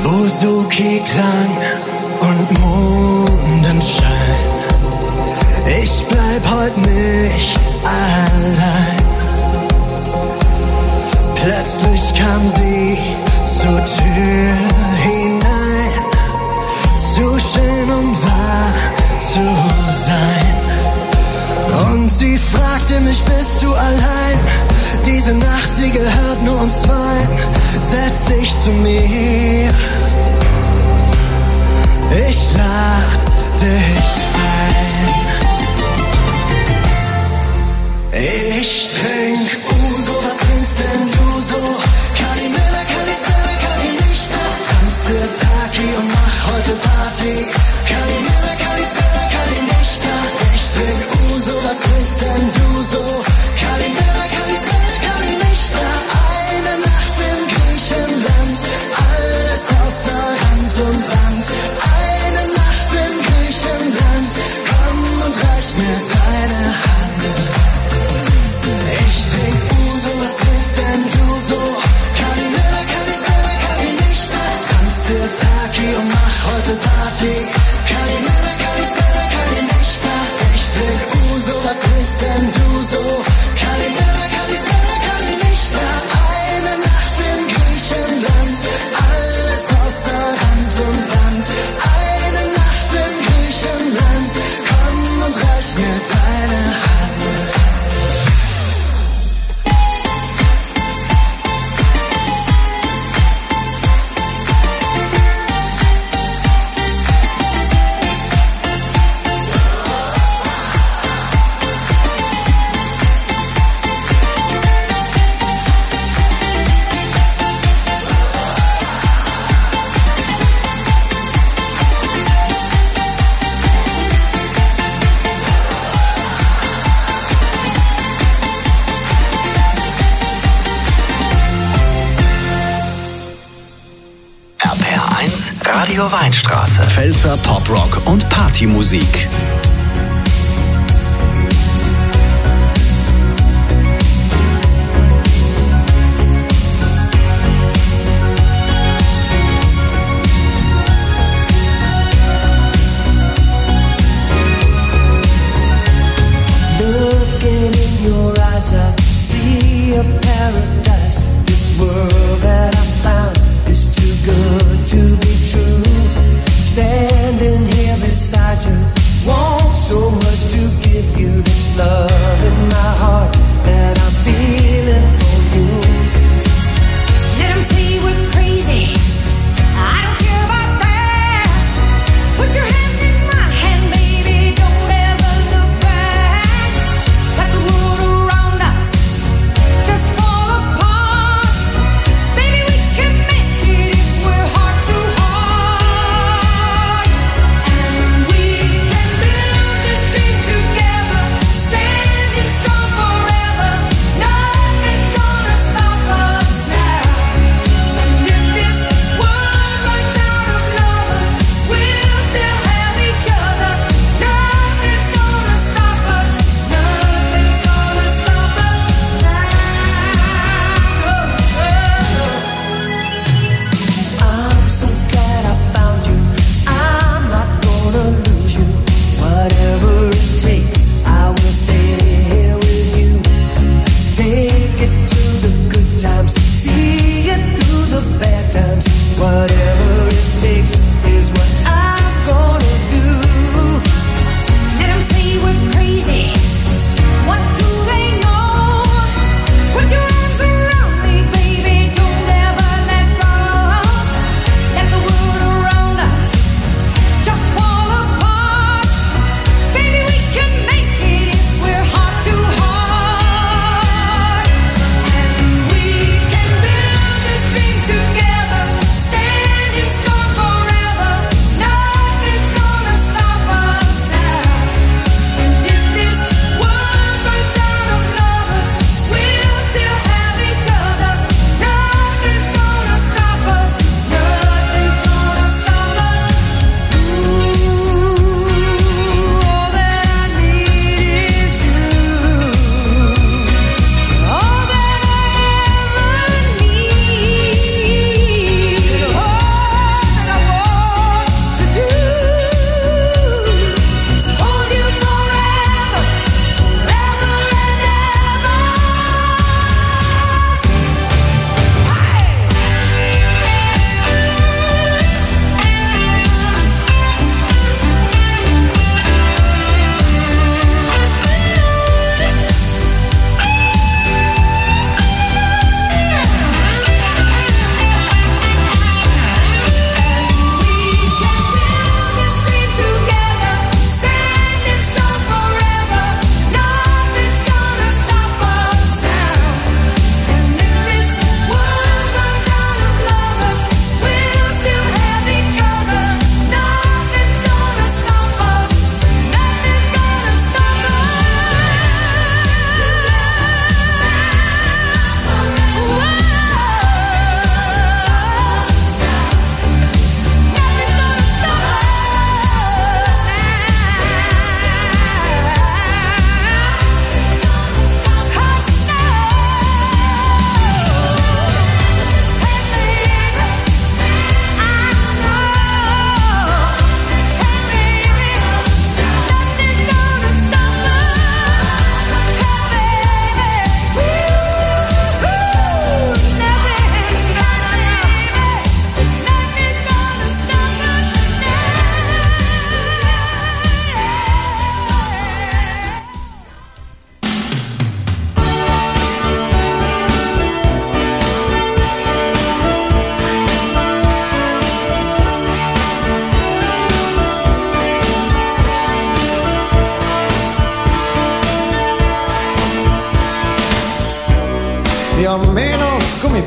Buzuki-Klang und Mondenschein. Ich bleib heut nicht allein. Plötzlich kam sie zur Tür hinein, zu schön, um wahr zu sein. Und sie fragte mich, bist du allein? Diese Nacht, sie gehört nur uns zweien. Setz dich zu mir. Ich lad dich ein. Ich trink Uso, was trinkst denn du so? Kalimera, Kalispera, Kalimishta. Tanze Taki und mach heute Party. Kalimera, Kalispera, Kalimishta. Ich trink Uso, was trinkst denn du so? Kalimera, Kalispera, Kalimishta. Eine Nacht in Griechenland, alles außer Rand und Band. Eine Nacht in Griechenland, komm und reich mir deine Hand. Ich trink Uso, was trinkst denn du so? Kalimera, Kalispera, Kalimishta. Tanze Taki und mach heute Party. Kalimera, Kalispera, Kalimishta. Ich trink Uso, was trinkst denn du so? Kalimera, Kalispera, Kalimishta. Eine Nacht in Griechenland, alles außer Rand und Band. Eine Nacht in Griechenland, komm und reich mir deine Hand. Radio Weinstraße. Pfälzer Poprock und Partymusik. Looking in your eyes, I see a paradise. This world that I found is too good to be true. Standing here beside you, won't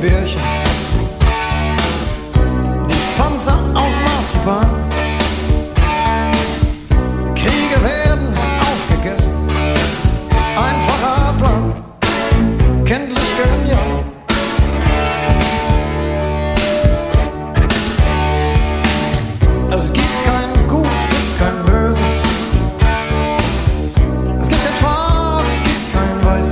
Bärchen, die Panzer aus Marzipan. Kriege werden aufgegessen, einfacher Plan, kenntlich genial. Es gibt kein Gut, gibt kein Böse. Es gibt kein Schwarz, es gibt kein Weiß.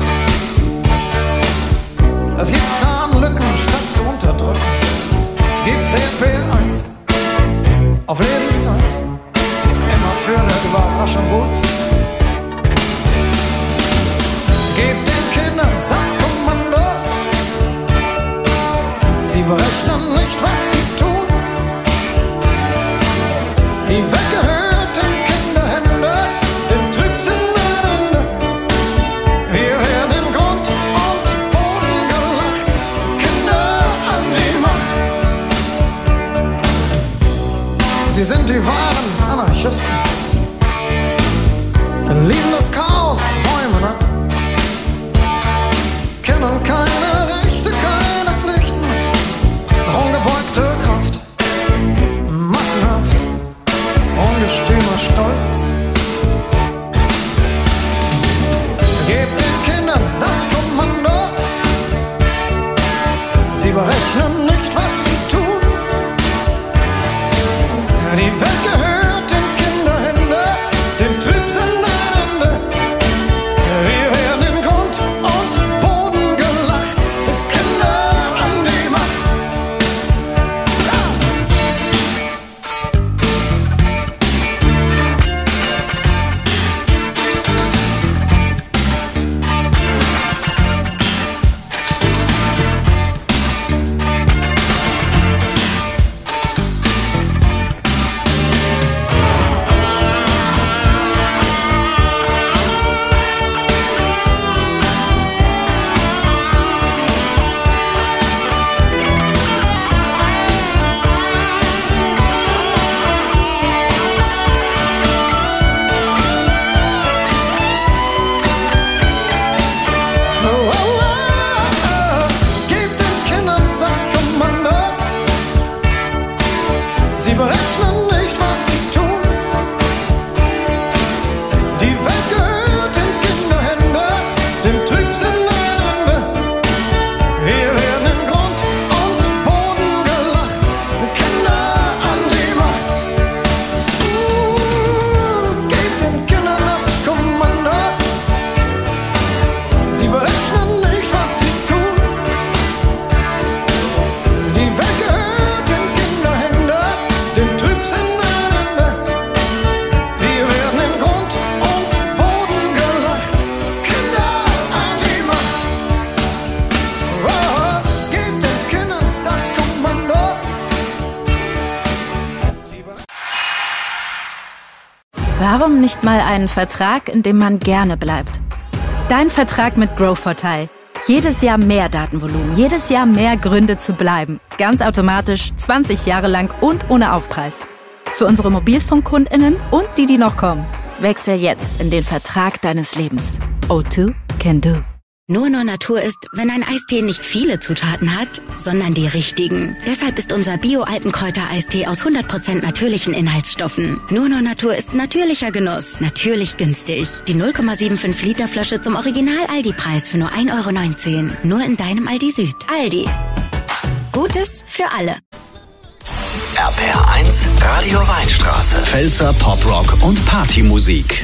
Es gibt Zahnlücken statt zu unterdrücken. Gibt's Erdbeereis auf Lebenszeit. Immer für eine Überraschung gut. Gebt den Kindern das Kommando. Sie berechnen nicht, was sie tun. Die Welt gehört in Kinderhände, dem Trübsinn ein Ende. Wir werden in Grund und Boden gelacht, Kinder an die Macht. Sie sind die wahren Anarchisten, lieben das Chaos, räumen ab, kennen keine Rechte, keine Pflichten, ungebeugte Kraft, massenhaft, ungestümer Stolz. Gebt den Kindern das Kommando, sie berechnen nicht, was sie tun. Die Welt gehört in Kinderhände, dem Trübsinn ein Ende. Wir werden in Grund und Boden gelacht, Kinder an die Macht. Gebt den Kindern das Kommando. Sie berechnen nicht, was sie tun. Die Welt gehört in Kinderhände, dem Trübsinn ein Ende. Wir werden in Grund und Boden gelacht, Kinder an die Macht. Gebt den Kindern das Kommando. Sie berechnen nicht, was sie tun. Die Welt gehört in Kinderhände, dem Trübsinn ein Ende. Wir werden in Grund und Boden gelacht, Kinder an die Macht. Gebt den Kindern das Kommando. Sie Warum nicht mal einen Vertrag, in dem man gerne bleibt? Dein Vertrag mit Growvorteil. Jedes Jahr mehr Datenvolumen, jedes Jahr mehr Gründe zu bleiben. Ganz automatisch, 20 Jahre lang und ohne Aufpreis. Für unsere MobilfunkkundInnen und die noch kommen. Wechsel jetzt in den Vertrag deines Lebens. O2 can do. Nur Natur ist, wenn ein Eistee nicht viele Zutaten hat, sondern die richtigen. Deshalb ist unser Bio-Alpenkräuter-Eistee aus 100% natürlichen Inhaltsstoffen. Nur Natur ist natürlicher Genuss, natürlich günstig. Die 0,75 Liter Flasche zum Original-Aldi-Preis für nur 1,19 €. Nur in deinem Aldi Süd. Aldi. Gutes für alle. RPR1 Radio Weinstraße. Pfälzer Poprock und Partymusik.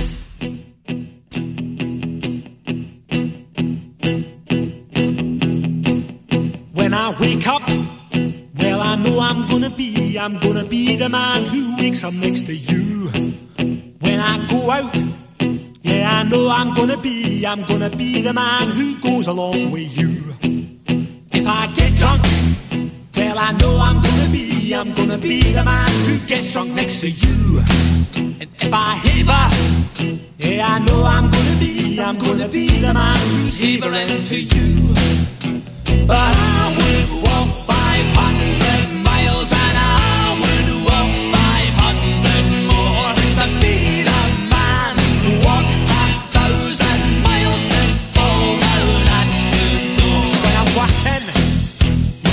When I wake up, well I know I'm gonna be the man who wakes up next to you. When I go out, yeah I know I'm gonna be the man who goes along with you. If I get drunk, well I know I'm gonna be the man who gets drunk next to you. And if I heaver, yeah I know I'm gonna be the man who's heavering to you. But I would walk 500 miles and I would walk 500 more to be the man who walked 1,000 miles to fall down at your door. When I'm walking,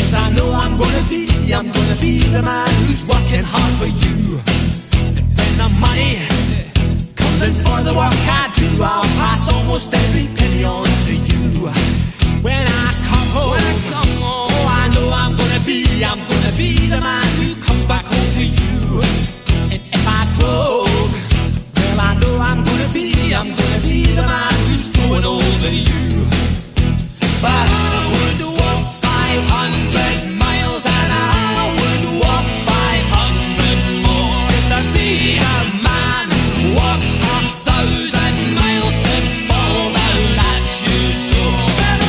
I'm gonna be the man who's working hard for you. And when the money comes in for the work I do, I'll pass almost every penny on to you. When I come home, oh, I know I'm gonna be the man who comes back home to you. And if I drove, well, I know I'm gonna be the man who's growing older you. But I would walk 500 miles and I would walk 500 more just to be a man who walks 1,000 miles to fall down at your door.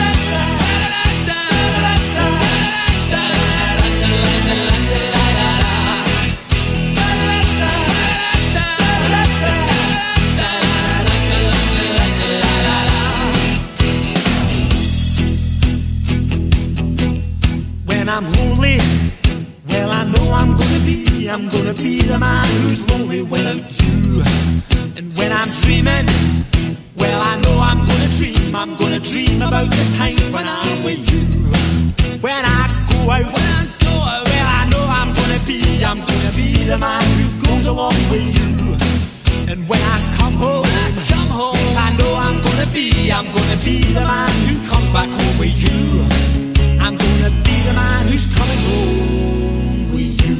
When I'm lonely, well, I know I'm gonna be the man who's lonely without you. And when I'm dreaming, well, I know I'm gonna dream about the time when I'm with you. When I go out, well, I know I'm gonna be the man who goes along with you. And when I come home, yes, I know I'm gonna be the man who comes back home with you. I'm gonna be the man who's coming home with you.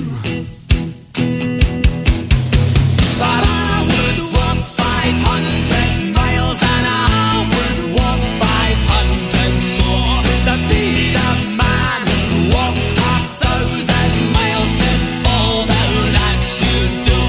But I would walk 500 miles and I would walk 500 more to be the man who walks 1,000 miles to fall down at your door.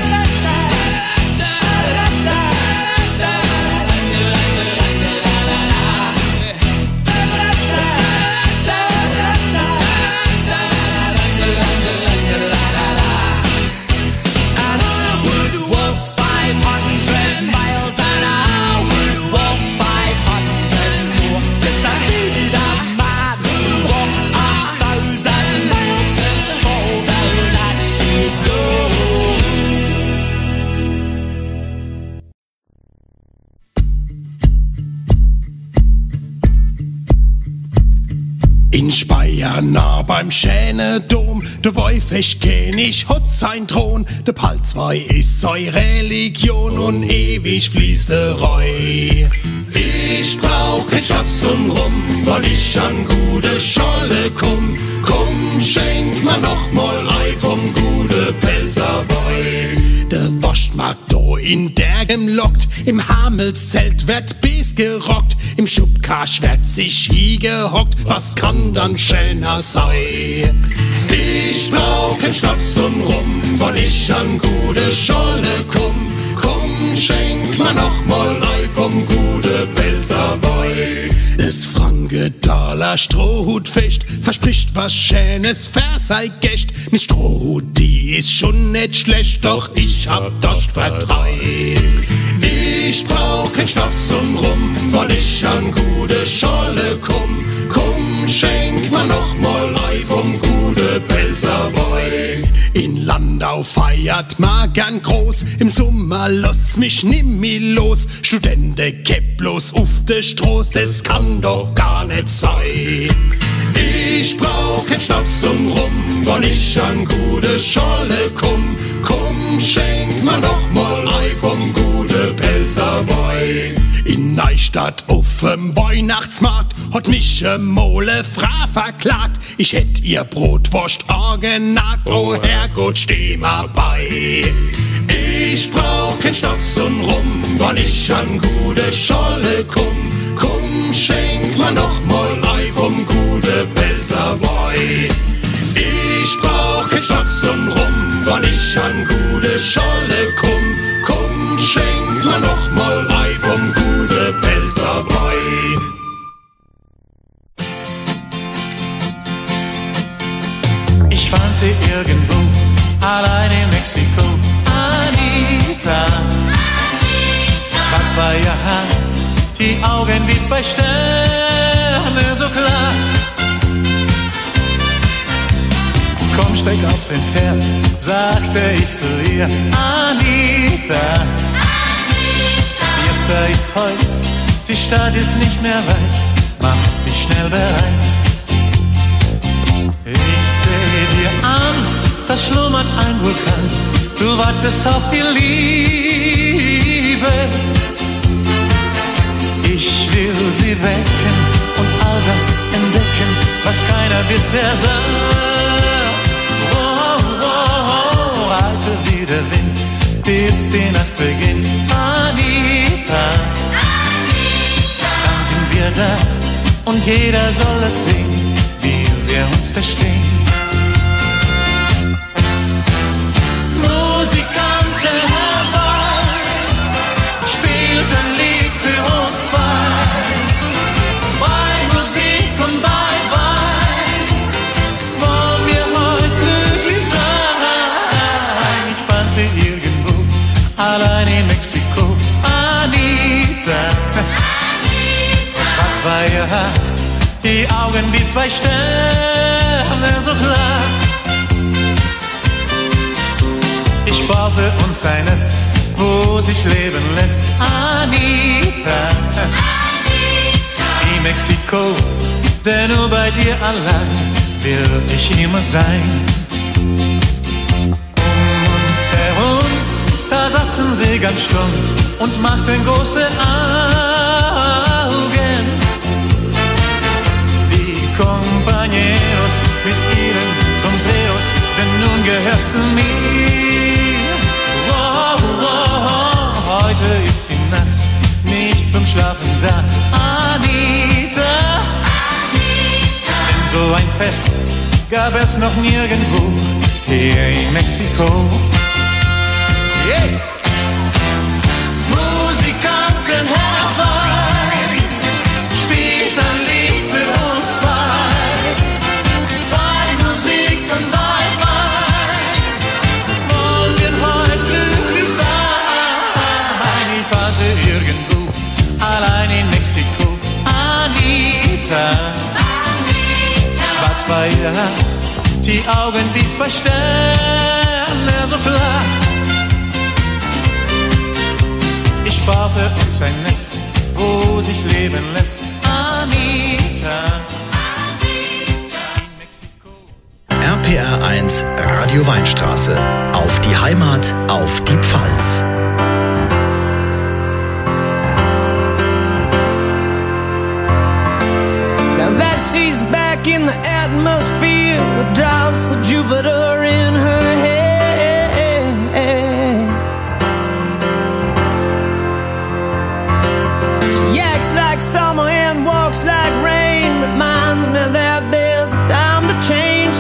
In Speyer nah beim Schänedom, der Wolfesch König hat sein Thron, der Palzwei ist sei Religion und ewig fließt der Reu. Ich brauch kein Schnaps und Rum, weil ich an gute Scholle komm. Komm, schenk mir noch mal Ei vom gute Pelzerboy. Der Waschmarkt da in Dergem lockt, im Hamelszelt wird bis gerockt, im Schubkasch wird sich hingehockt, was kann dann schöner sein? Ich brauch kein Schnaps und Rum, weil ich an gute Scholle komm. Komm, schenk mir noch mal Ei vom gute Pelzerboy. Das Frankenthaler Strohhutfest verspricht was Schönes für sei Gäst. Mit Strohhut, die ist schon nicht schlecht, doch ich hab Durst verdrei. Ich brauch kein Schnaps und Rum, weil ich an gute Scholle komm. Komm, schenk mir noch mal Ei vom gute Pelzerboy. In Landau feiert man gern groß, im Sommer lass mich nimmi los. Studenten kepp bloß auf de Stroß, das kann doch gar nicht sein. Ich brauch kein Schnaps und Rum, weil ich an gute Scholle komm. Komm, schenk mir noch mal Ei vom gute Pelzerboy. In Neustadt auf'm Weihnachtsmarkt hat mich Mole Frau verklagt. Ich hätt ihr Brotwurst angenagt, oh Herrgott, steh mal bei. Ich brauch kein Schnaps und Rum, weil ich an gute Scholle komm. Komm, schenk mir noch mal Ei vom gute Pelzerboy. Ich brauch kein Schnaps und Rum, weil ich an gute Scholle komm. Komm, schenk mir noch mal Ei vom gute Pelzerboy. Ich fand sie irgendwo, allein in Mexiko. Anita, schwarz war ihr Haar, die Augen wie zwei Sterne so klar. Komm, steig auf den Pferd, sagte ich zu ihr. Anita, Fiesta ist heut, die Stadt ist nicht mehr weit, mach dich schnell bereit. Ich seh dir da schlummert ein Vulkan. Du wartest auf die Liebe. Ich will sie wecken und all das entdecken, was keiner bisher sah. Oh, oh, oh, halte wie der Wind, bis die Nacht beginnt. Anita, dann sind wir da und jeder soll es sehen, wie wir uns verstehen. Musikanten herbei, spielt ein Lied für uns zwei. Bei Musik und bei Wein wollen wir heute glücklich sein. Ich fand sie irgendwo, allein in Mexiko. Anita, schwarz war ihr Haar, die Augen wie zwei Sterne, so klar. Ich baue für uns ein Nest, wo sich leben lässt. Anita, in Mexiko, denn nur bei dir allein will ich immer sein. Um uns herum, da saßen sie ganz stumm und machten große Augen. Die Compañeros mit ihren Sombreros, denn nun gehörst du mir. Oh, oh, oh, heute ist die Nacht nicht zum Schlafen da. Anita, denn so ein Fest gab es noch nirgendwo hier in Mexiko. Yeah. Musikanten herbei, spielt ein Lied für uns zwei. Bei Musik und bei Wein wollen wir heute glücklich sein. Ich warte irgendwo, allein in Mexiko. Anita, schwarz bei ihr Haar, die Augen wie zwei Sterne, so klar. Ich baue für uns ein Nest, wo sich leben lässt. Anita, in Mexiko. RPR 1 Radio Weinstraße. Auf die Heimat, auf die Pfalz. Now that she's back in the atmosphere with drops of Jupiter in her head. She acts like summer and walks like rain. Reminds me that there's a time to change.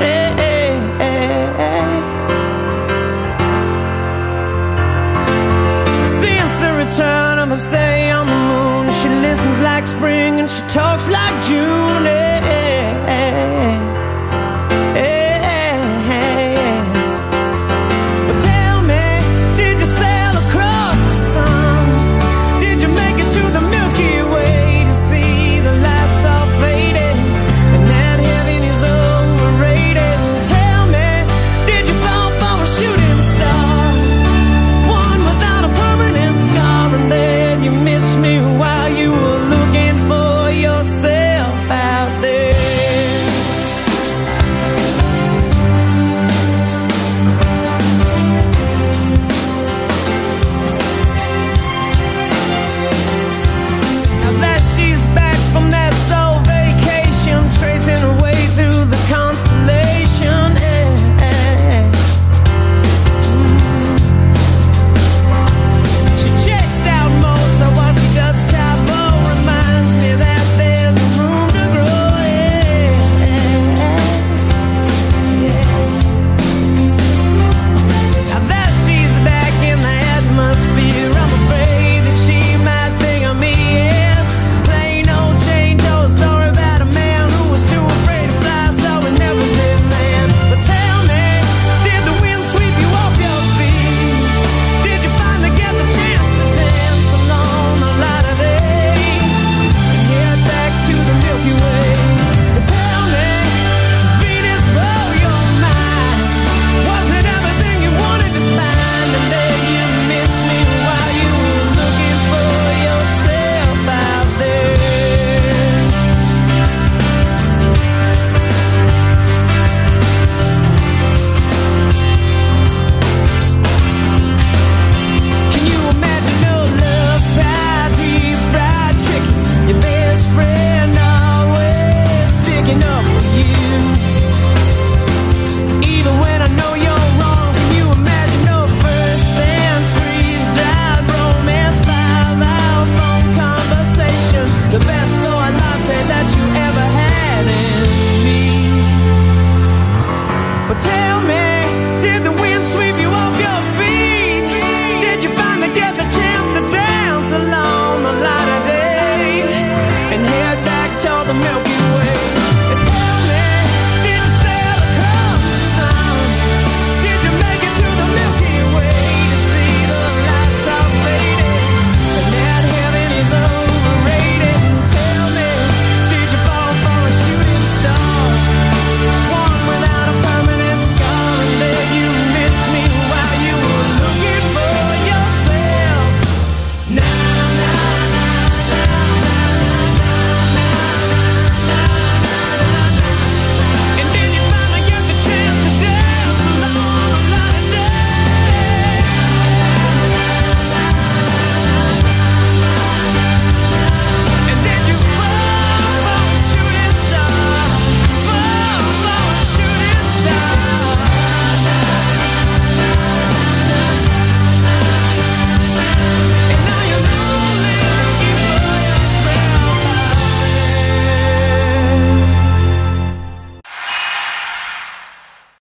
Since the return of her stay on the moon, she listens like spring and she talks like June.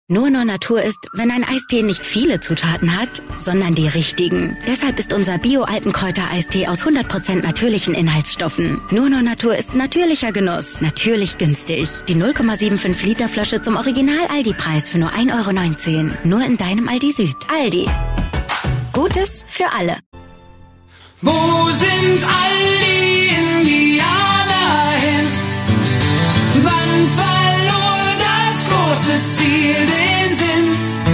Nur Natur ist, wenn ein Eistee nicht viele Zutaten hat, sondern die richtigen. Deshalb ist unser Bio-Altenkräuter-Eistee aus 100% natürlichen Inhaltsstoffen. Nur Natur ist natürlicher Genuss, natürlich günstig. Die 0,75 Liter Flasche zum Original-Aldi-Preis für nur 1,19 €. Nur in deinem Aldi Süd. Aldi. Gutes für alle. Wo sind all die Indianer hin? Wann verlor das große Ziel den Sinn?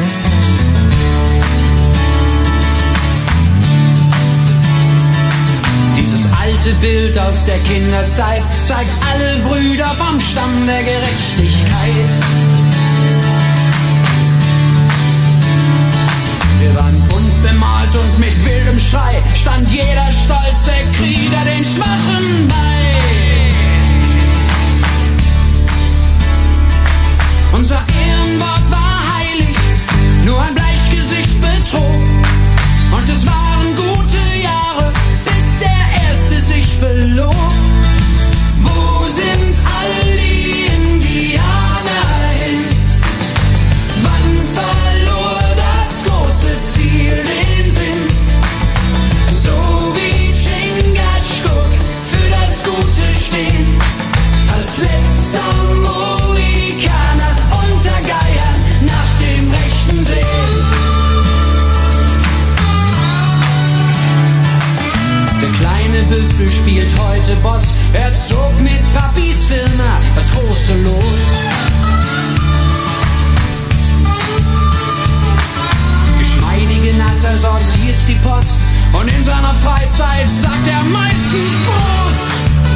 Dieses alte Bild aus der Kinderzeit zeigt alle Brüder vom Stamm der Gerechtigkeit. Wir waren bunt bemalt und mit wildem Schrei stand jeder stolze Krieger den Schwachen bei. Unser Ehrenwort war heilig, nur ein Bleichgesicht betrog. Und es waren gute Jahre, bis der Erste sich belog. Wo sind all die Indianer hin? Wann verlor das große Ziel den Sinn? So wie Chingachgook für das Gute stehen, als letzter Mohikaner unter Geiern nach dem Rechten sehen. Der kleine Büffel spielt heute Boss, er zog mit Papis Firma das große Los. Geschmeidige Natter sortiert die Post und in seiner Freizeit sagt er meistens Prost.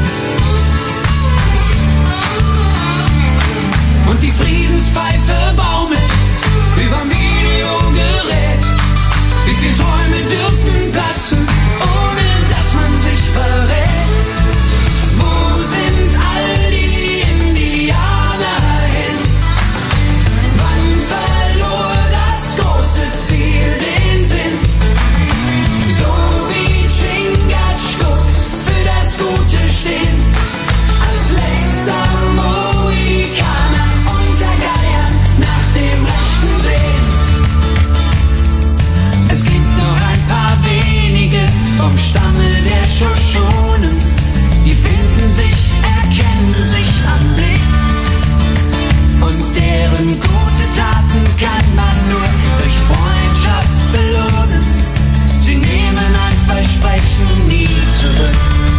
Und die Friedenspfeife baumelt überm Videogerät. Wie viel Träume dürfen platzen, ohne dass man sich verrät? Wo sind all die Indianer hin? Wann verlor das große Ziel den Sinn? So wie Chingachgook für das Gute stehen, als letzter Mohikaner unter Geiern nach dem Rechten sehen. Es gibt noch ein paar wenige vom Stamme der Shoshonen, die finden sich, erkennen sich am Blick. Und deren gute Taten kann man nur durch Freundschaft belohnen. Sie nehmen ein Versprechen nie zurück.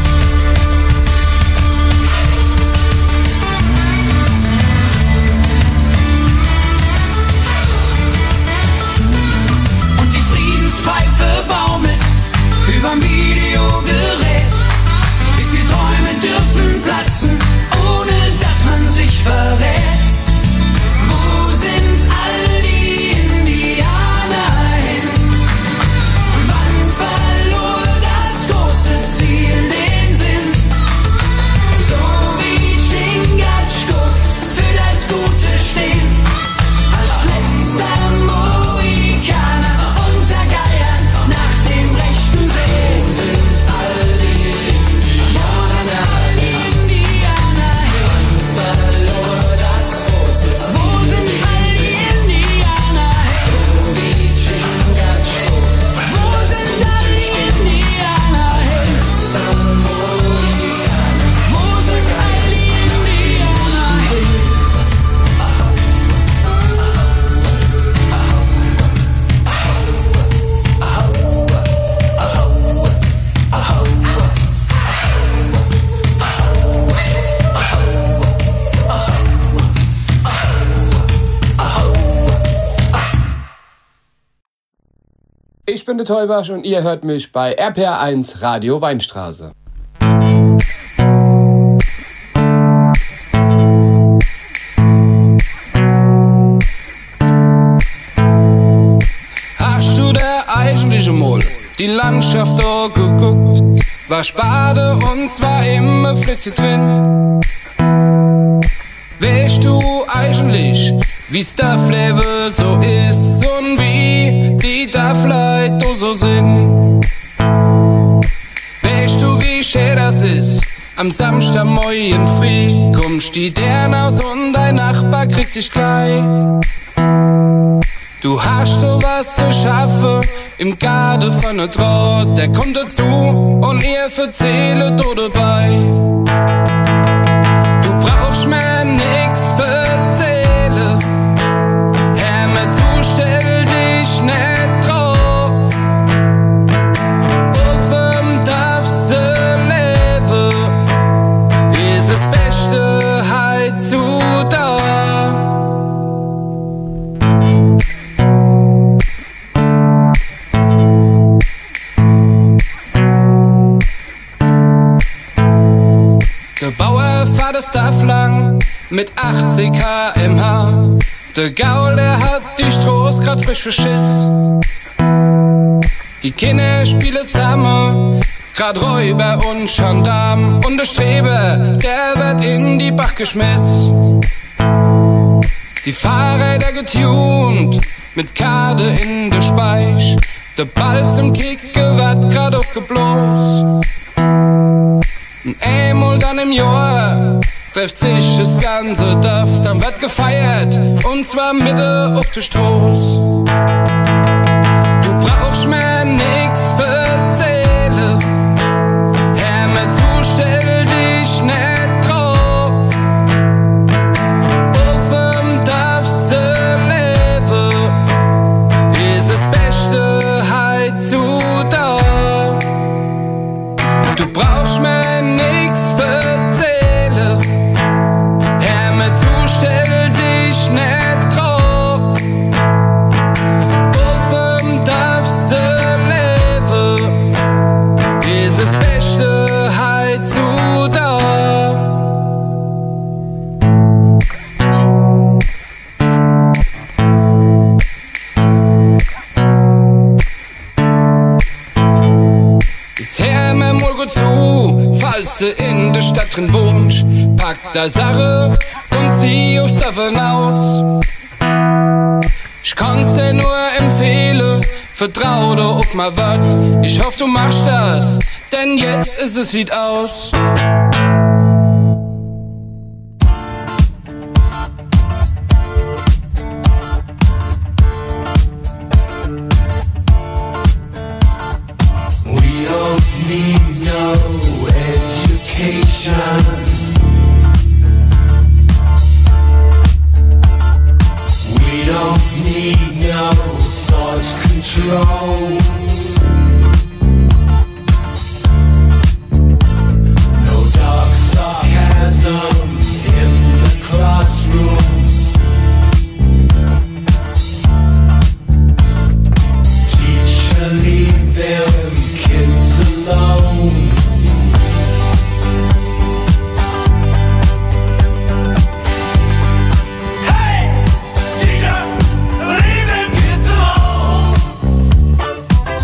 Und die Friedenspfeife baumelt überm Videogerät. Wie viel Träume dürfen platzen, ohne dass man sich verrät? Wo sind all die Indianer hin? Wann verlor das große Ziel den Sinn? So wie Chingachgook für das Gute stehen, als letzter Mohikaner unter Geiern nach dem Rechten sehen. Wo sind all die Indianer hin? Verlor das große Ziel. Wo sind all die Indianer hin? So wie Chingachgook. Wo sind all die Indianer hin? Wo sind all die Indianer hin? Ich bin der Teubasch und ihr hört mich bei RPR1 Radio Weinstraße. Hast du da eigentlich mal die Landschaft da geguckt? War Spade und zwar immer Flüsse drin. Weißt du eigentlich, wie's da Flevel so ist und wie die da vielleicht so sind? Weißt du, wie schön das ist? Am Samstagmorgen früh kommst die Dern aus und dein Nachbar kriegst dich gleich. Du hast du was zu schaffen im Garten von der Draht, der kommt dazu und ihr verzählt du dabei. Du brauchst mir nix verzählen, hör mir zu, stell dich nicht drauf. Auf dem darfst du leben, ist das Beste halt zu da. Der Bauer fährt das Dorf lang mit 80 km/h. Der Gaul, der hat die Strohs grad frisch verschiss. Die Kinder spielen zusammen, grad Räuber und Gendarm. Und der Streber, der wird in die Bach geschmiss. Die Fahrräder getuned, mit Kade in der Speich. Der Ball zum Kicken wird grad aufgeblost. Einmal dann im Jahr trifft sich das ganze Dorf, dann wird gefeiert, und zwar mitten auf der Straße. Du brauchst mir nix verzählen, hör mir zu, stell dich nicht drauf. Auf dem darfst du leben, ist das Beste halt zu da. Du brauchst mir nix verzählen, hör mir zu, stell dich nicht drauf. Auf dem darfst du leben, ist das Beste halt zu da. Jetzt hör mir mal gut zu, falls du in der Stadt drin wohnst, pack da Sache und zieh aufs Dorf hinaus. Ich kann's dir nur empfehlen, vertrau dir auf mein Wort. Ich hoffe, du machst das, denn jetzt ist es Lied aus. We don't need no education. We don't need no thought control. No dark sarcasm in the classroom. Teacher, leave them kids alone. Hey, teacher, leave them kids alone.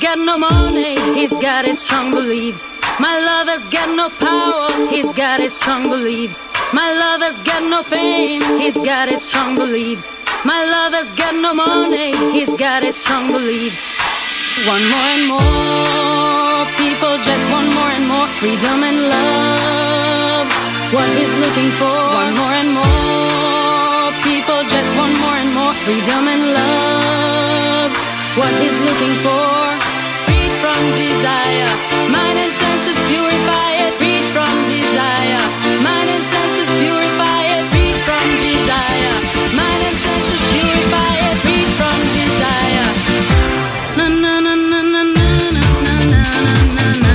got no money, he's got his strong beliefs. My lover's got no power, he's got his strong beliefs. My lover's got no fame, he's got his strong beliefs. My lover's got no money, he's got his strong beliefs. One more and more, people just want more and more freedom and love. What he's looking for, one more and more, people just want more and more freedom and love. What he's looking for, freed from desire, mind and senses purify it, freed from desire, mind and senses purify it, freed from desire, mind and senses purify it, freed from desire. Na na na na na na na na na na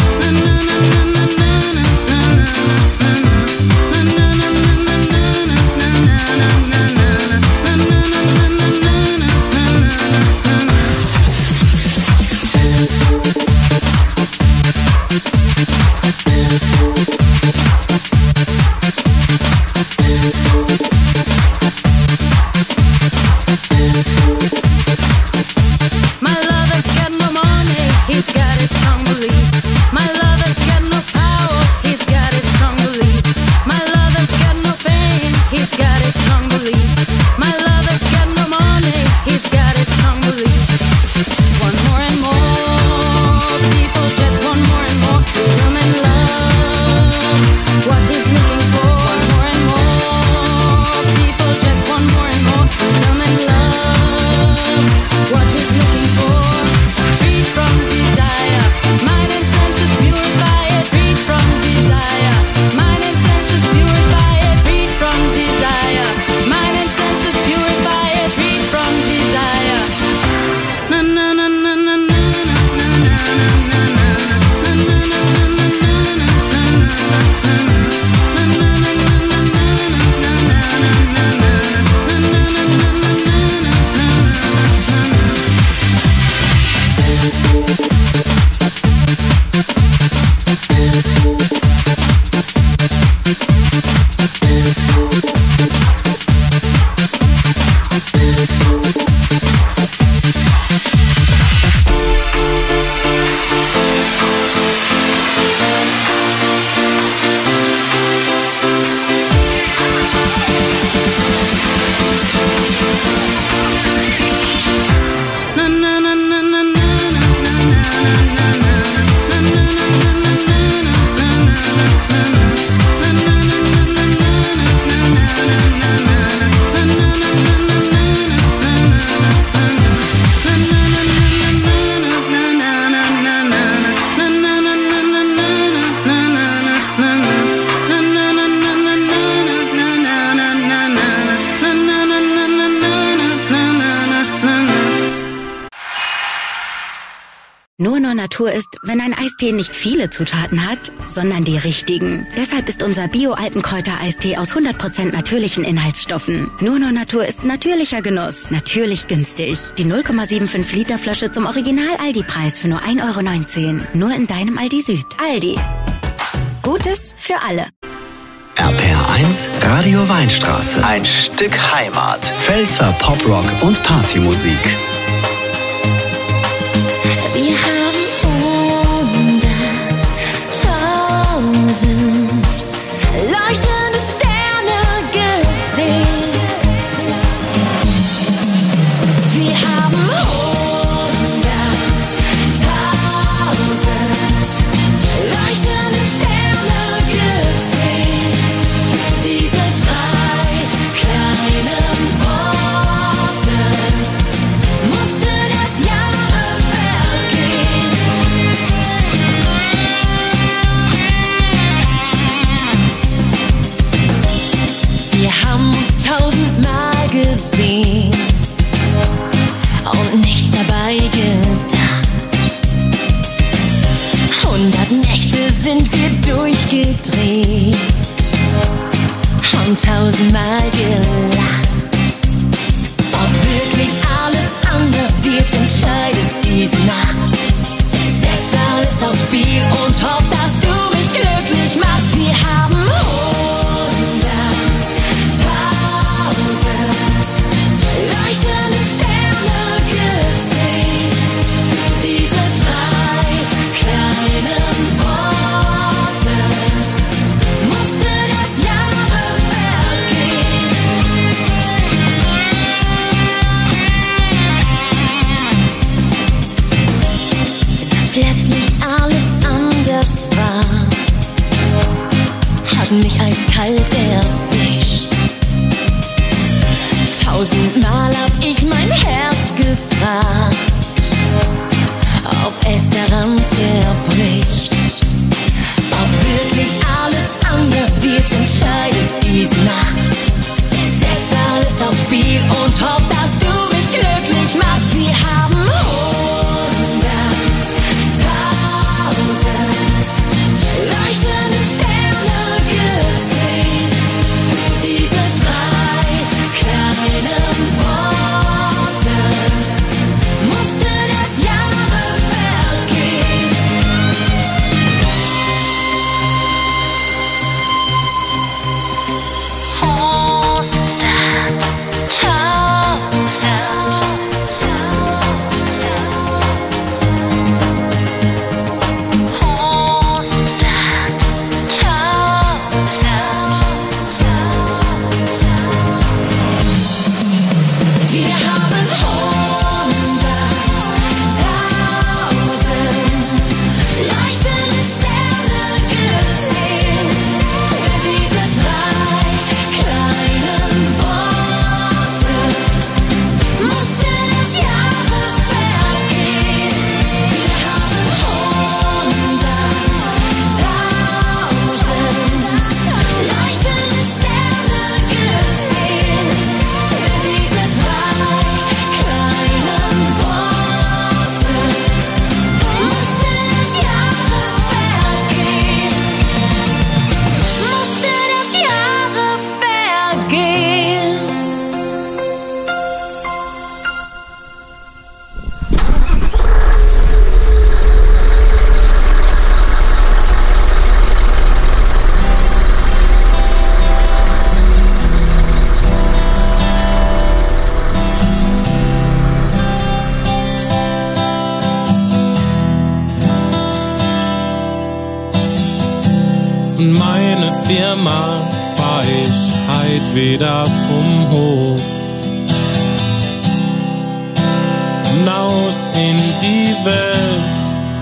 Natur ist, wenn ein Eistee nicht viele Zutaten hat, sondern die richtigen. Deshalb ist unser Bio-Alpenkräuter-Eistee aus 100% natürlichen Inhaltsstoffen. Nur Natur ist natürlicher Genuss, natürlich günstig. Die 0,75 Liter Flasche zum Original-Aldi-Preis für nur 1,19 €. Nur in deinem Aldi Süd. Aldi. Gutes für alle. RPR1 Radio Weinstraße. Ein Stück Heimat. Pfälzer Poprock und Partymusik. Wir haben 100.000 leuchtende Sterne gesehen. Wir haben 100.000 leuchtende Sterne gesehen. Für diese 3 kleinen Worte mussten erst Jahre vergehen. Wir haben uns 1000-mal gesehen und nichts dabei gedacht. 100 Nächte sind wir durchgedreht und 1000-mal gelacht. Ob wirklich alles anders wird, entscheidet diese Nacht. Ich setze alles aufs Spiel und hoffe, dass du mich glücklich machst. Wir haben 100.000 leuchtende Sterne gesehen. Für diese hat mich eiskalt erwischt. 1000-mal hab ich mein Herz gefragt, ob es daran zerbricht. Ob wirklich alles anders wird, entscheidet diese Nacht. Ich setz alles aufs Spiel und hoff, dass du mich glücklich machst. Wir haben 100.000 leuchtende Sterne gesehen. Für diese 3 kleinen Worte musste das Jahre vergehen. Wir haben 100.000 leuchtende Sterne gesehen. Für diese 3 kleinen Worte musste das Jahre vergehen. Wir haben 100.000 leuchtende Sterne gesehen. Für diese 3 kleinen Worte musste das Jahre vergehen. Musste das Jahre vergehen. Von meiner Firma fahr ich heit wieder vom Hof. Hinaus in die Welt.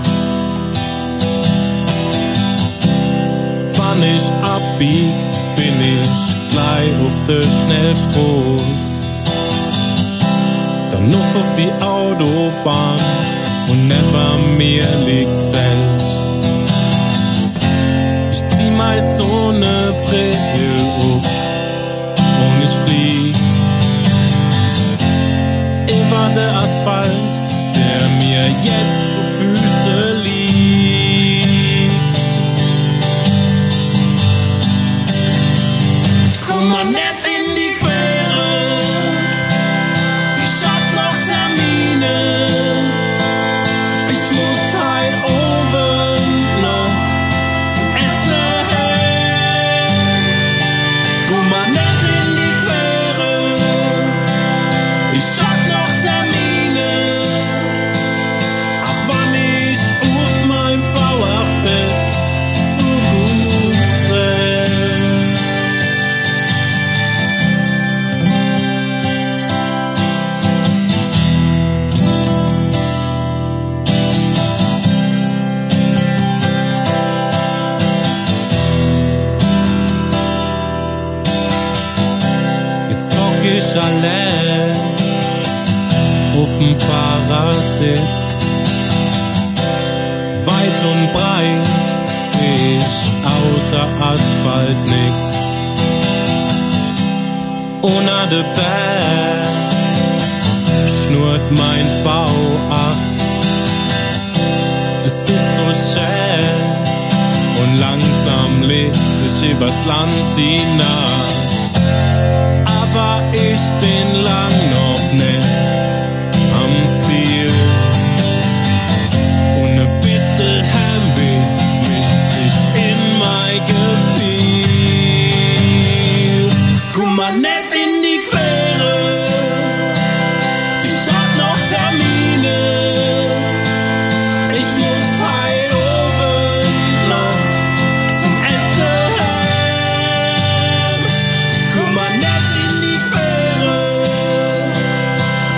Wann ich abbieg, bin ich gleich auf der Schnellstraße. Dann noch auf die Autobahn und neben mir liegt's Feld. Ich zieh meist so ne Brille auf und ich flieg über der Asphalt, der mir jetzt zu Füße liegt. Komm mal nicht in die Quere, ich hab noch Termine, ich muss heil oben noch zum Essen hin. Komm mal nicht in die Quere, ich hab noch Termine, auch wann ich auf mein V8-Bett so gut renn. Jetzt hock ich allein auf'm Fahrersitz. Weit und breit seh ich außer Asphalt nix. Ohne de Berg schnurrt mein V8. Es ist so schön und langsam legt sich übers Land hinein. Aber ich bin lang noch nicht am Ziel. Und ein bisschen Heimweh mischt sich in mein Gefühl. Komm mal nicht in die Quere, ich hab noch Termine, ich muss heil oben noch zum Essen heim. Komm mal nicht in die Quere,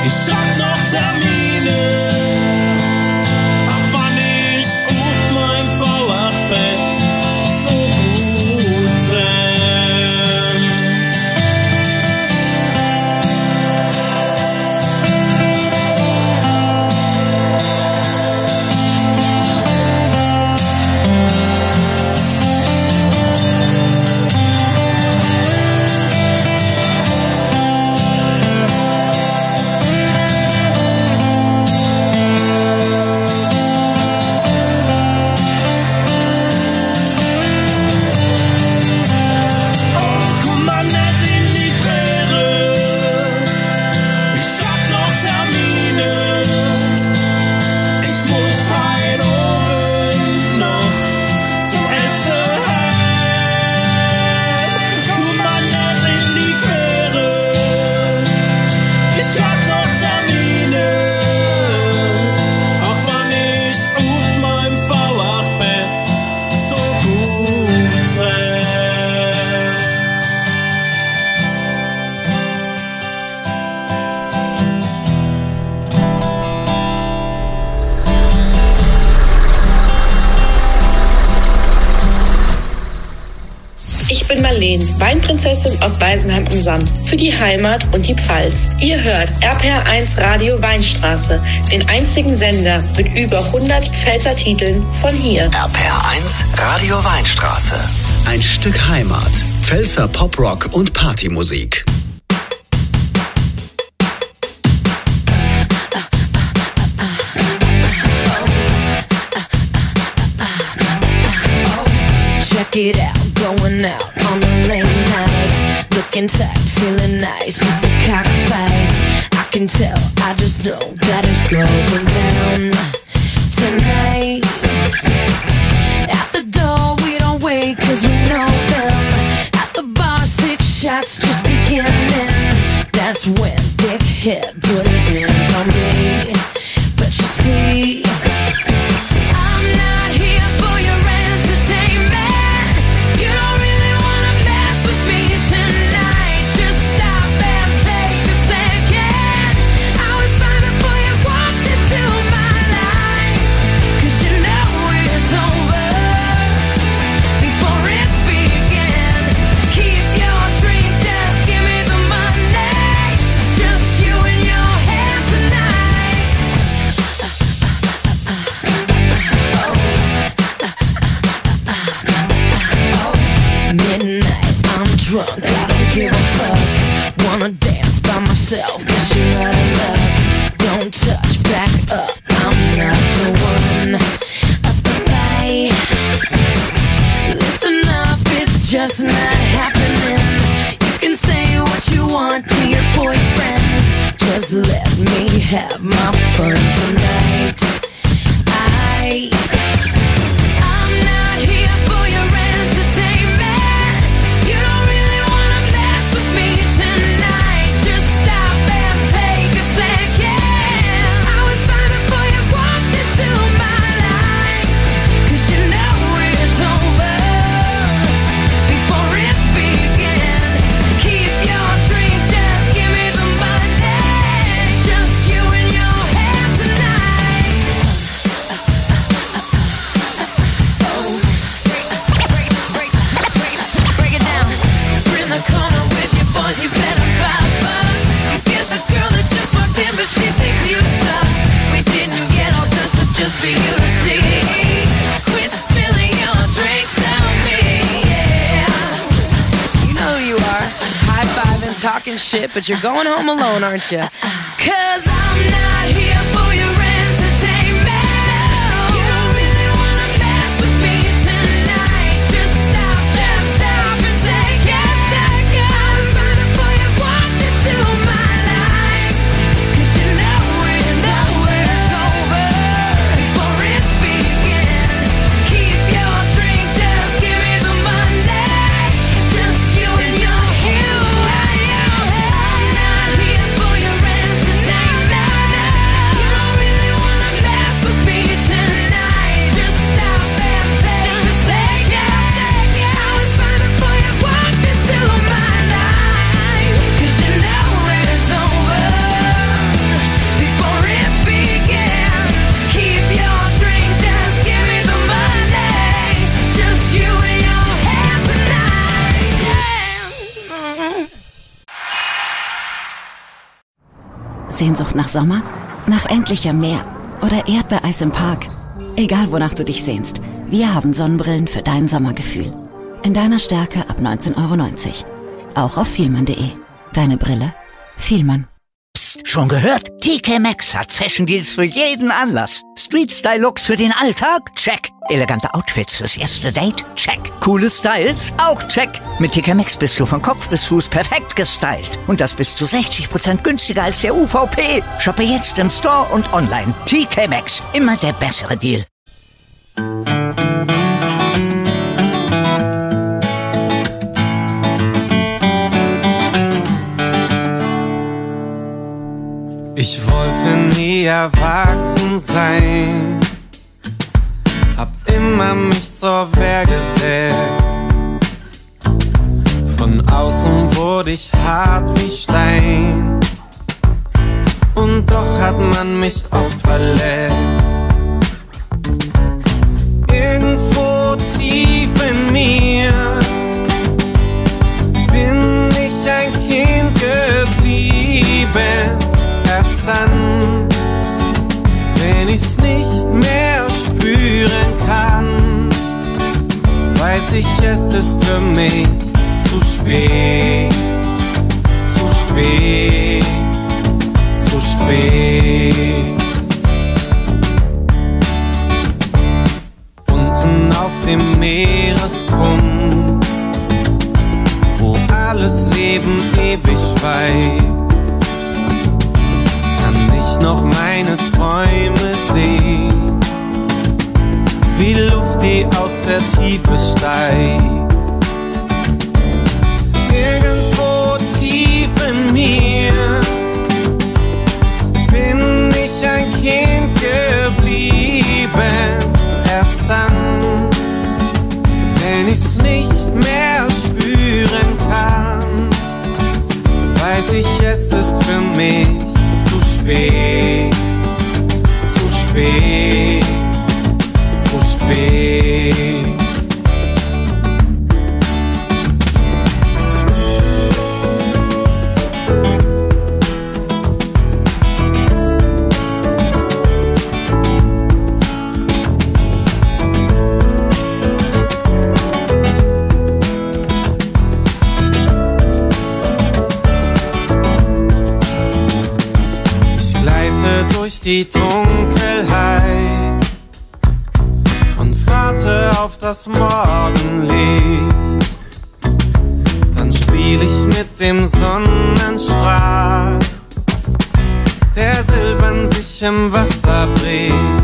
Ich bin Marleen, Weinprinzessin aus Weisenheim am Sand, für die Heimat und die Pfalz. Ihr hört RPR1 Radio Weinstraße, den einzigen Sender mit über 100 Pfälzer Titeln von hier. RPR1 Radio Weinstraße. Ein Stück Heimat. Pfälzer Poprock und Partymusik. Check it out, going out on a late night, looking tight, feeling nice, it's a cockfight. I can tell, I just know that it's going down tonight. At the door we don't wait cause we know them. At the bar 6 shots just beginning. That's when Dickhead put his hands on me. But you see, I'm not here for your entertainment. You don't really wanna mess with me tonight. Just stop and take a second. I was fine before you walked into my life. Cause you know it's over before it began. Keep your drink, just give me the money. Just you and your hand tonight. Midnight, I'm drunk, I don't give a fuck. Wanna dance by myself, guess you're out of luck. Don't touch, back up, I'm not the one. Bye. Listen up, it's just not happening. You can say what you want to your boyfriends. Just let me have my fun tonight. I'm not here for your entertainment. You don't really wanna mess with me tonight. Just stop and take a second. I was fine before you walked into my life. Cause you know it's over before it began. Keep your drink, just give me the money. Just you and your hand tonight. Break it down. We're in the corner with your boys, you better $5. You get the girl that just walked in, but she thinks you suck. We didn't get all dressed up just for you to see. Quit spilling your drinks on me, yeah. You know who you are. High-fiving, talking shit, but you're going home alone, aren't you? Cause I'm not here for your entertainment. You don't really wanna mess with me tonight. Just stop and say yes, I was fine before you walked into my life. Cause you know it's over before it began. Keep your drink, just give me the money. Just you and your hue. I'm not here for your entertainment. You don't really wanna mess with me tonight. Just stop and take a second. I was fine before you walked into my life. Cause you know it's over before it began. Keep your drink, just give me the money. Just you and your hand tonight. Sehnsucht nach Sommer? Nach endlichem Meer? Oder Erdbeereis im Park? Egal wonach du dich sehnst, wir haben Sonnenbrillen für dein Sommergefühl. In deiner Stärke ab 19,90 €. Auch auf vielmann.de. Deine Brille? Vielmann. Psst, schon gehört? TK Maxx hat Fashion Deals für jeden Anlass. Street-Style-Looks für den Alltag? Check. Elegante Outfits fürs erste Date? Check. Coole Styles? Auch check. Mit TK Maxx bist du von Kopf bis Fuß perfekt gestylt. Und das bis zu 60% günstiger als der UVP. Shoppe jetzt im Store und online. TK Maxx. Immer der bessere Deal. Ich wollte nie erwachsen sein, hab immer mich zur Wehr gesetzt. Von außen wurde ich hart wie Stein, und doch hat man mich oft verletzt. Irgendwo tief in mir weiß ich, es ist für mich zu spät, zu spät, zu spät. Unten auf dem Meeresgrund, wo alles Leben ewig schweigt, kann ich noch meine Träume sehen, wie Luft, die aus der Tiefe steigt. Irgendwo tief in mir bin ich ein Kind geblieben. Erst dann, wenn ich's nicht mehr spüren kann, weiß ich, es ist für mich zu spät, zu spät, zu spät. Durch die Dunkelheit und warte auf das Morgenlicht. Dann spiel ich mit dem Sonnenstrahl, der silbern sich im Wasser bricht.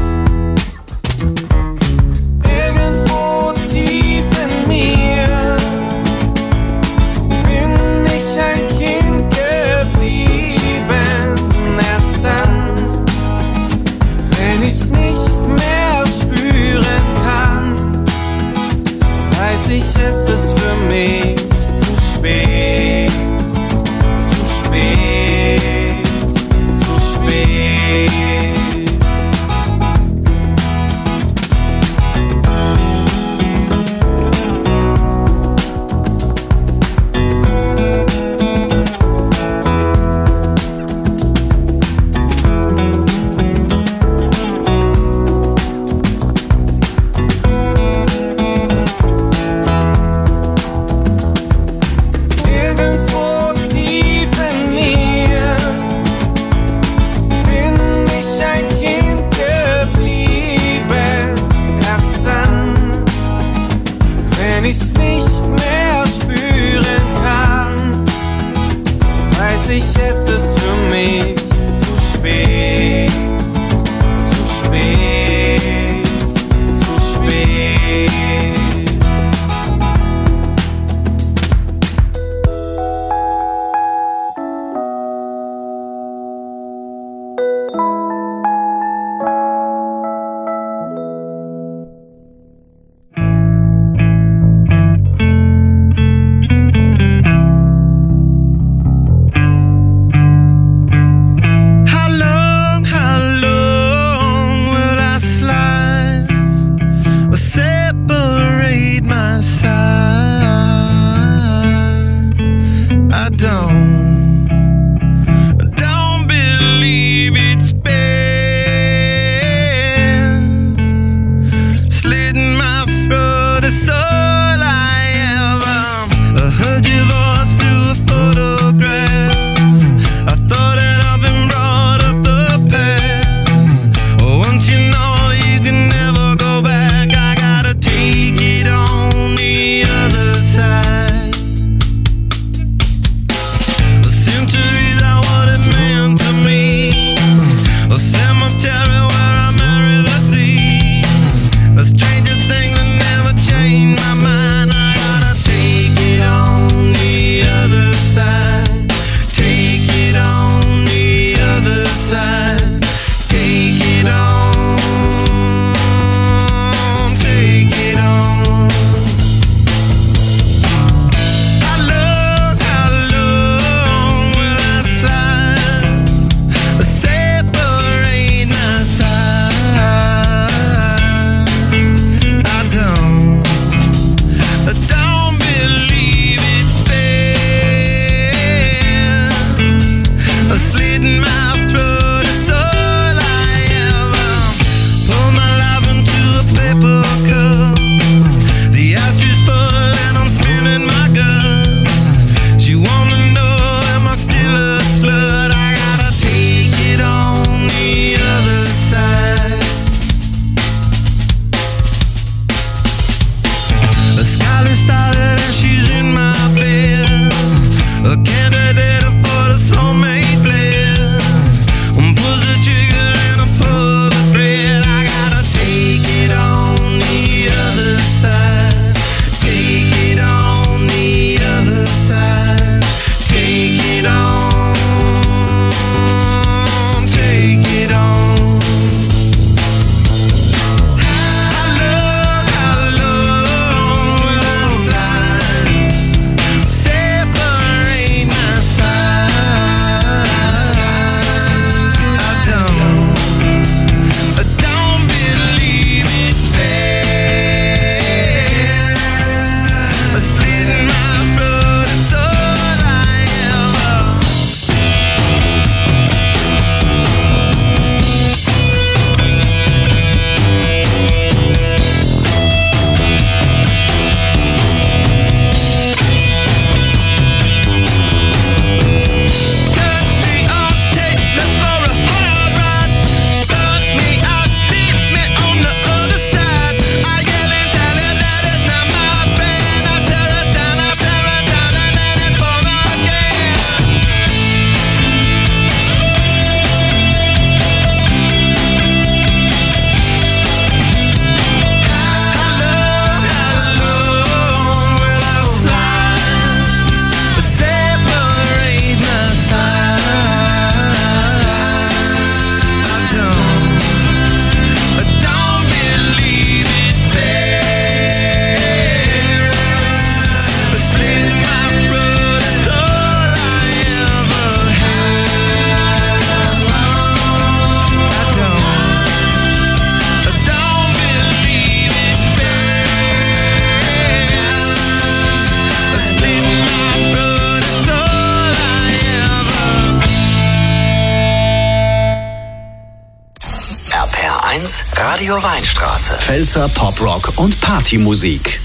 Irgendwo tief in mir bin ich ein Kind geblieben. Erst dann, wenn ich's nicht mehr spüren kann, weiß ich, es ist für mich zu spät, zu spät, zu spät. Es ist für mich zu spät, zu spät, zu spät. Radio Weinstraße. Pfälzer Poprock und Partymusik.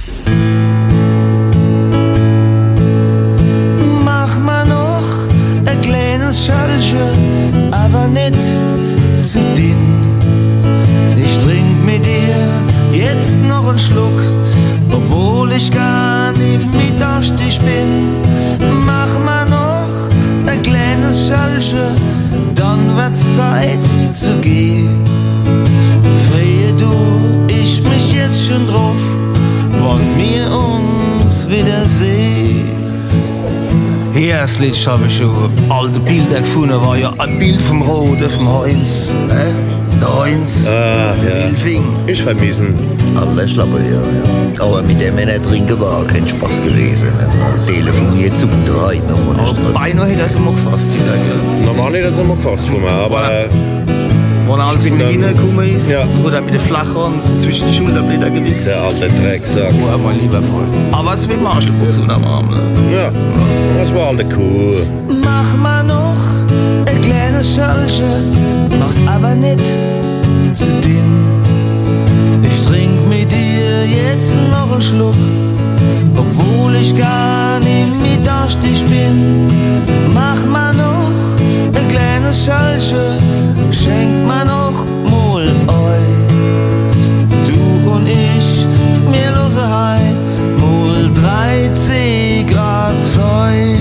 Mach mal noch ein kleines Schallchen, aber nicht zu dünn. Ich trink mit dir jetzt noch einen Schluck, obwohl ich gar nicht mit durstig bin. Mach mal noch ein kleines Schallchen, dann wird's Zeit zu gehen. Freue du, ich mich jetzt schon drauf, wann wir uns wiedersehen. Erstlich habe ich schon alte Bilder gefunden, war ja ein Bild vom Rode, vom Heinz. Der Heinz, Wildfing. Ich vermisse ihn. Alles aber ja. Aber mit dem nicht trinken war kein Spaß gewesen. Telefoniert zu drei noch mal nicht. Beinahe hätte er es mal gefasst. Normal hätte er es mal gefasst, aber... Wenn alles von innen gekommen ist, wurde er mit den Flachern zwischen die Schulterblätter gewichst. Der alte Drecksack. Oh, mein lieber Freund. Aber es wird Marschelbuchs unterm Arm. Ja, das war alte Kuh. Mach mal noch ein kleines Schallchen, mach's aber nicht zu dünn. Ich trink mit dir jetzt noch einen Schluck, obwohl ich gar nicht mit durstig bin. Mach mal noch ein kleines Schallchen, schenk mal noch mal euch. Du und ich, mir lose heim, mal 13 Grad Zeug.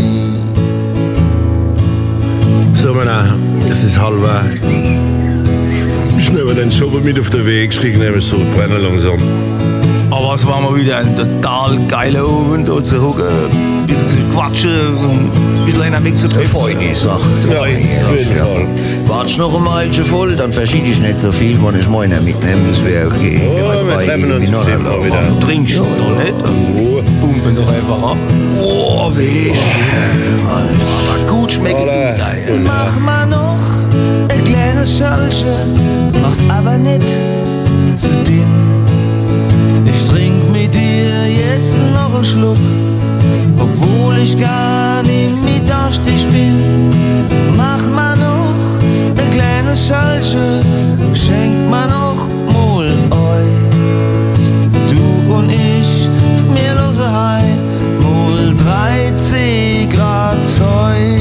So, Männer, es ist halber. Ich nehme den Schober mit auf den Weg, ich kriege nämlich so brennen langsam. Aber es war mal wieder ein total geiler Abend, da zu hocken, ein bisschen zu quatschen und ein bisschen einer mitzubringen. Feine Sache. Ja, auf jeden Fall. Wart's noch einmal voll, dann verschiede ich nicht so viel, wenn ich meiner mitnehme, das wäre okay. Ja, wir treffen uns bestimmt mal wieder. Trinkst du doch nicht? Pumpen doch einfach ab. Oh, wie aber gut schmeckt die. Mach mal noch ein kleines Schallchen, mach's aber nicht zu dünn. Ich trink mit dir jetzt noch einen Schluck, obwohl ich gar nicht mit durstig bin. Mach mal noch ein kleines Schallchen, schenk mal noch mal euch. Du und ich, mir lose heim, mal 13 Grad Zeug.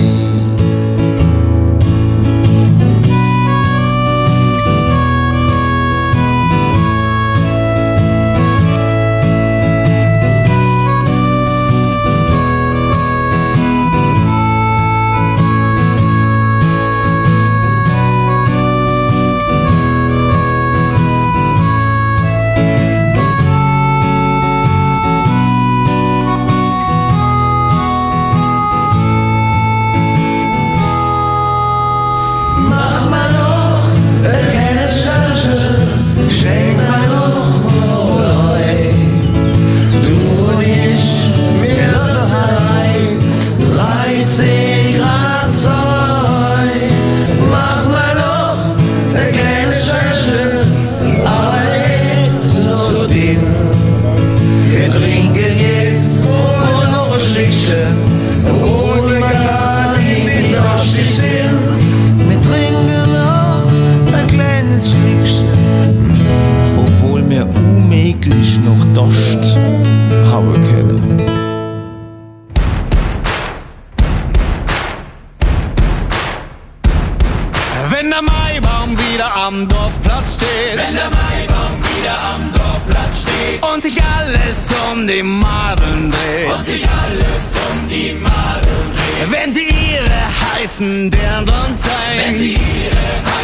Wenn der Maibaum wieder am Dorfplatz steht. Wenn der Maibaum wieder am Dorfplatz steht. Und sich alles um die Madeln dreht. Und sich alles um die Madeln dreht. Wenn sie ihre heißen Dirndln zeigen. Wenn sie ihre